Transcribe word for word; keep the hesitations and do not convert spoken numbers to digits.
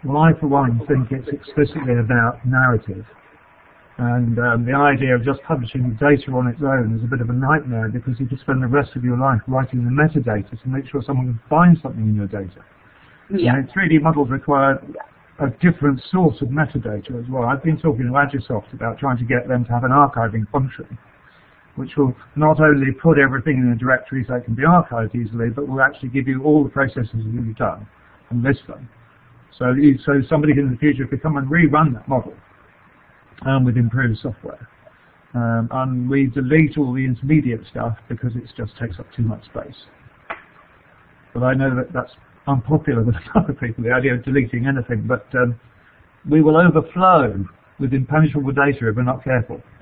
Well, I, for one, think it's explicitly about narrative. And um, the idea of just publishing data on its own is a bit of a nightmare, because you could spend the rest of your life writing the metadata to make sure someone can find something in your data. Yeah. And three D models require a different source of metadata as well. I've been talking to Agisoft about trying to get them to have an archiving function, which will not only put everything in a directory so it can be archived easily, but will actually give you all the processes that you've done and list them. So, you, so somebody in the future could come and rerun that model um, with improved software. Um, and we delete all the intermediate stuff because it just takes up too much space. But I know that that's unpopular with other people, the idea of deleting anything, but um, we will overflow with impenetrable data if we're not careful.